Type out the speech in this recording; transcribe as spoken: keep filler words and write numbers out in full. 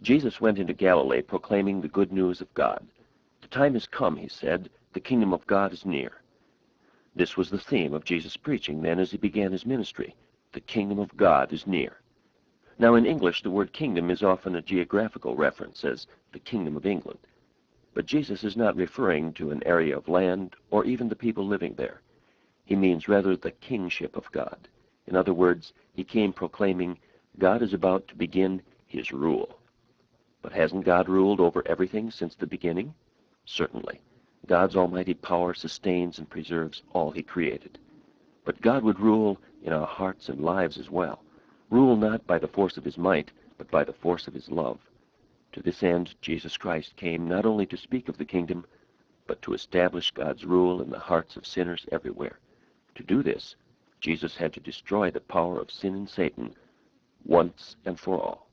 Jesus went into Galilee proclaiming the good news of God. The time has come, he said, the kingdom of God is near. This was the theme of Jesus' preaching then as he began his ministry. The kingdom of God is near. Now in English, the word kingdom is often a geographical reference, as the kingdom of England. But Jesus is not referring to an area of land or even the people living there. He means rather the kingship of God. In other words, he came proclaiming God is about to begin his rule. But hasn't God ruled over everything since the beginning? Certainly. God's almighty power sustains and preserves all he created. But God would rule in our hearts and lives as well. Rule not by the force of his might, but by the force of his love. To this end, Jesus Christ came not only to speak of the kingdom, but to establish God's rule in the hearts of sinners everywhere. To do this, Jesus had to destroy the power of sin and Satan once and for all.